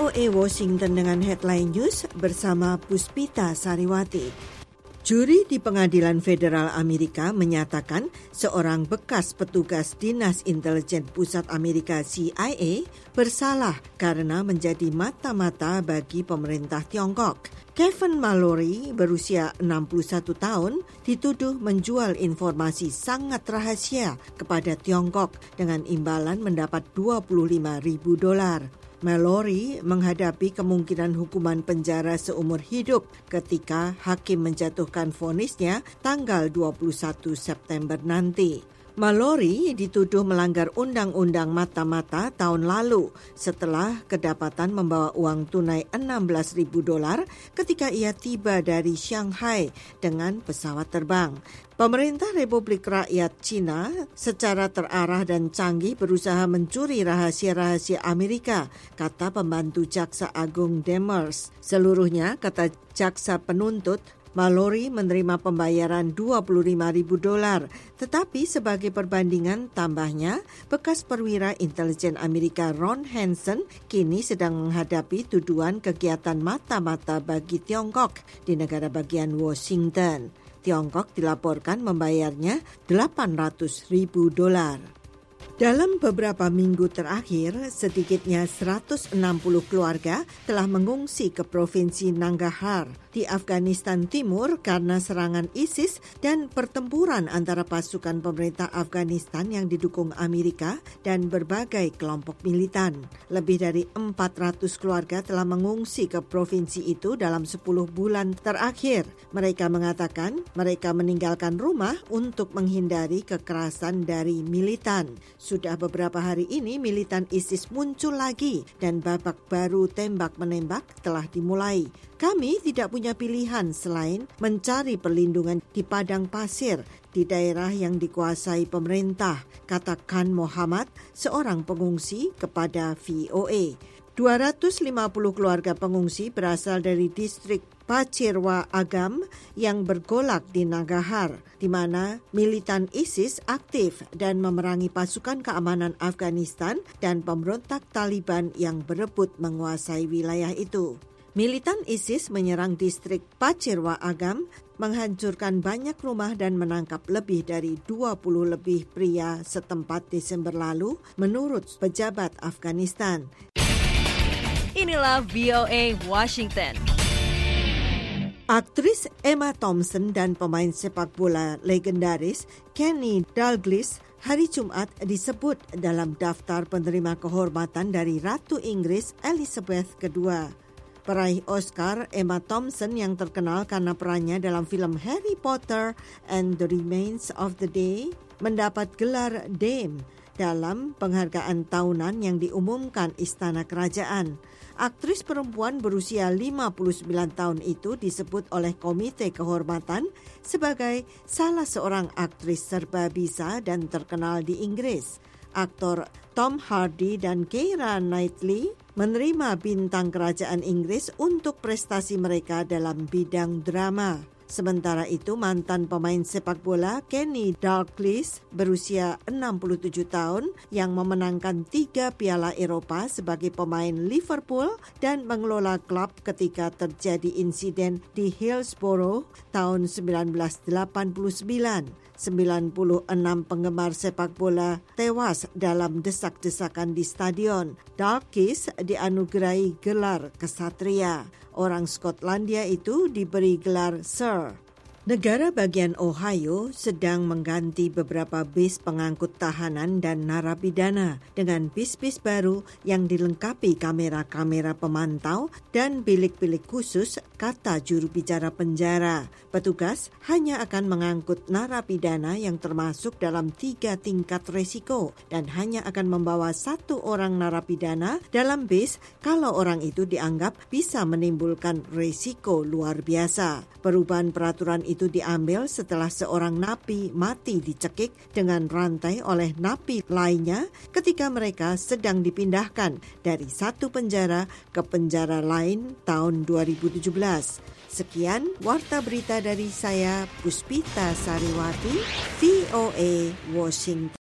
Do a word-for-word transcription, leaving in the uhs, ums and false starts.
O A Washington dengan headline news bersama Puspita Sariwati. Juri di Pengadilan Federal Amerika menyatakan seorang bekas petugas Dinas Intelijen Pusat Amerika C I A bersalah karena menjadi mata-mata bagi pemerintah Tiongkok. Kevin Mallory berusia enam puluh satu tahun dituduh menjual informasi sangat rahasia kepada Tiongkok dengan imbalan mendapat dua puluh lima ribu dolar. Mallory menghadapi kemungkinan hukuman penjara seumur hidup ketika hakim menjatuhkan vonisnya tanggal dua puluh satu September nanti. Mallory dituduh melanggar undang-undang mata-mata tahun lalu setelah kedapatan membawa uang tunai enam belas ribu dolar ketika ia tiba dari Shanghai dengan pesawat terbang. Pemerintah Republik Rakyat Cina secara terarah dan canggih berusaha mencuri rahasia-rahasia Amerika, kata pembantu Jaksa Agung Demers. Seluruhnya, kata jaksa penuntut, Mallory menerima pembayaran dua puluh lima ribu dolar, tetapi sebagai perbandingan tambahnya, bekas perwira intelijen Amerika Ron Hansen kini sedang menghadapi tuduhan kegiatan mata-mata bagi Tiongkok di negara bagian Washington. Tiongkok dilaporkan membayarnya delapan ratus ribu dolar. Dalam beberapa minggu terakhir, sedikitnya seratus enam puluh keluarga telah mengungsi ke Provinsi Nangarhar di Afghanistan Timur karena serangan ISIS dan pertempuran antara pasukan pemerintah Afghanistan yang didukung Amerika dan berbagai kelompok militan. Lebih dari empat ratus keluarga telah mengungsi ke provinsi itu dalam sepuluh bulan terakhir. Mereka mengatakan mereka meninggalkan rumah untuk menghindari kekerasan dari militan. Sudah beberapa hari ini militan ISIS muncul lagi dan babak baru tembak-menembak telah dimulai. Kami tidak punya pilihan selain mencari perlindungan di padang pasir di daerah yang dikuasai pemerintah, kata Khan Muhammad, seorang pengungsi kepada V O A. dua ratus lima puluh keluarga pengungsi berasal dari distrik Pachirwa Agam yang bergolak di Nangarhar, di mana militan ISIS aktif dan memerangi pasukan keamanan Afghanistan dan pemberontak Taliban yang berebut menguasai wilayah itu. Militan ISIS menyerang distrik Pachirwa Agam, menghancurkan banyak rumah dan menangkap lebih dari dua puluh lebih pria setempat Desember lalu, menurut pejabat Afghanistan. Inilah V O A Washington. Aktris Emma Thompson dan pemain sepak bola legendaris Kenny Dalglish hari Jumat disebut dalam daftar penerima kehormatan dari Ratu Inggris Elizabeth kedua. Peraih Oscar Emma Thompson yang terkenal karena perannya dalam film Harry Potter and the Remains of the Day mendapat gelar Dame dalam penghargaan tahunan yang diumumkan Istana Kerajaan. Aktris perempuan berusia lima puluh sembilan tahun itu disebut oleh Komite Kehormatan sebagai salah seorang aktris serba bisa dan terkenal di Inggris. Aktor Tom Hardy dan Keira Knightley menerima bintang kerajaan Inggris untuk prestasi mereka dalam bidang drama. Sementara itu, mantan pemain sepak bola Kenny Dalglish berusia enam puluh tujuh tahun yang memenangkan tiga piala Eropa sebagai pemain Liverpool dan mengelola klub ketika terjadi insiden di Hillsborough tahun seribu sembilan ratus delapan puluh sembilan. sembilan puluh enam penggemar sepak bola tewas dalam desak-desakan di stadion. Dalglish dianugerahi gelar kesatria. Orang Skotlandia itu diberi gelar Sir. Negara bagian Ohio sedang mengganti beberapa bis pengangkut tahanan dan narapidana dengan bis-bis baru yang dilengkapi kamera-kamera pemantau dan bilik-bilik khusus, kata juru bicara penjara. Petugas hanya akan mengangkut narapidana yang termasuk dalam tiga tingkat resiko dan hanya akan membawa satu orang narapidana dalam bis kalau orang itu dianggap bisa menimbulkan resiko luar biasa. Perubahan peraturan itu diambil setelah seorang napi mati dicekik dengan rantai oleh napi lainnya ketika mereka sedang dipindahkan dari satu penjara ke penjara lain tahun dua ribu tujuh belas. Sekian warta berita dari saya, Puspita Sariwati, V O A Washington.